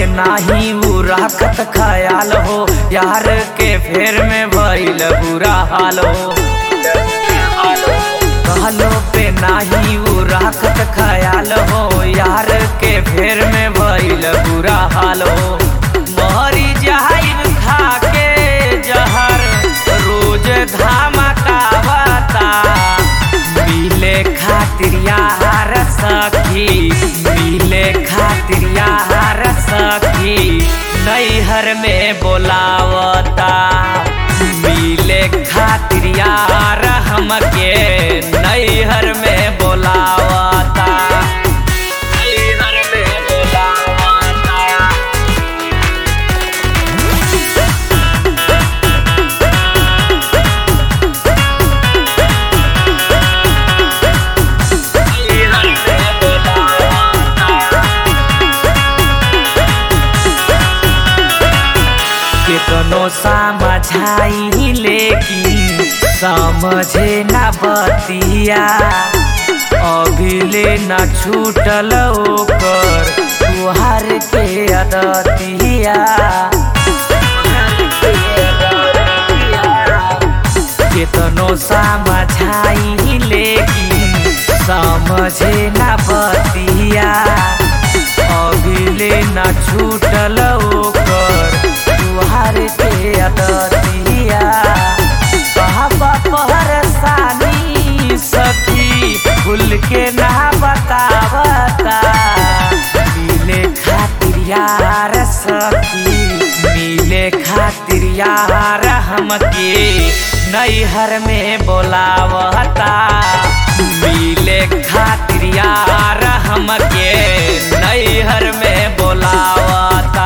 नाही उ रखत ख्याल हो, यार के फेर में भइल बुरा हाल हो। कहलो पे नाही उ रखत ख्याल हो, यार के फेर में भइल बुरा हाल हो। मरी जाहिर खा के जहर रोज धमकावता, मिले खातिर यार सखी, मिले खातिर यार सखी नैहर में बोलावता। मिले खातिर यार हमके नैहर में बोलावता, नैहर में बोलावता। केतनो समझाई लेकिन समझे न बतिया, अभिले न छूटल ओकर तुहार के अदतिया। केतनो समझाई लेकिन समझे न बतिया, अभिले न छूटल ओकर तुहार के अदतिया। कहबा परेशानी सखी खुल के ना बतावता, मिले खातिर यार सखी, मिले खातिर यार हमके नैहर में बोलावता। मिले खातिर यार हमके नैहर में बोलावता।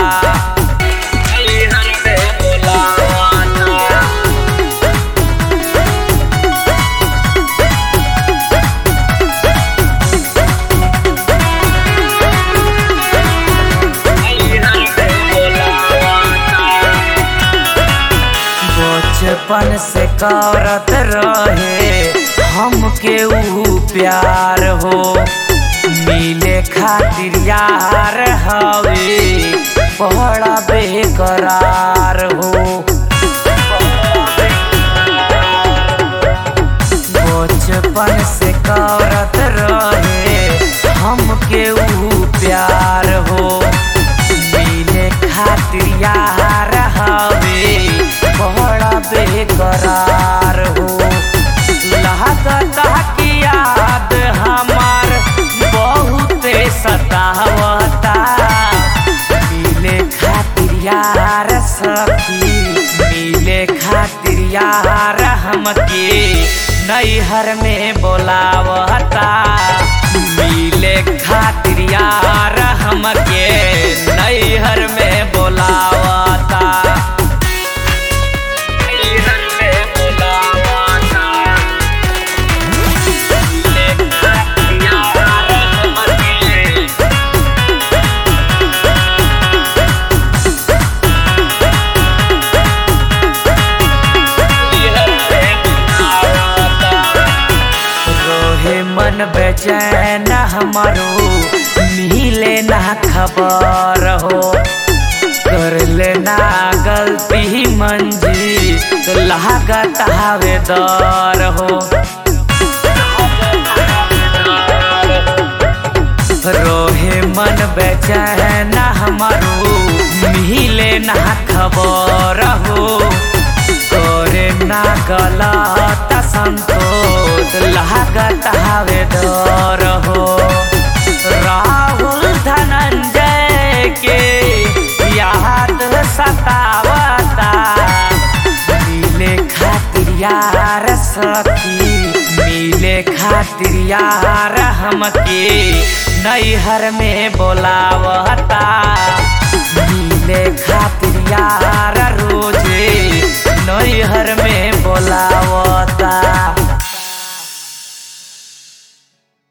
बचपन से करत रहे हमके ऊ प्यार हो, मिले खातिर यार हवे बड़ा बेकरार हो। बचपन से करत रहे हमके ऊ प्यार हो, मिले खातिर यार हवे बड़ा बेकरार हो। लागता की याद हमार बहुते सतावता, मिले खातिर यार सखी, मिले खातिर यार हमके नैहर में बोलावता। मिले खातिर यार हमके नैहर में बोलावता। मन बेचैन हमारो मिले ना खबर हो, कर लेना गलती मंजी लागत हवे दर हो। रोहे मन बेचैन हमारो मिले ना खबर हो, करे ना गलत संतोष लागत हवे डर हो। राहुल धनंजय के याद सतावता, मिले खातिर यार सखी, मिले खातिर यार हमके नैहर में बोलावता। मिले खातिर यार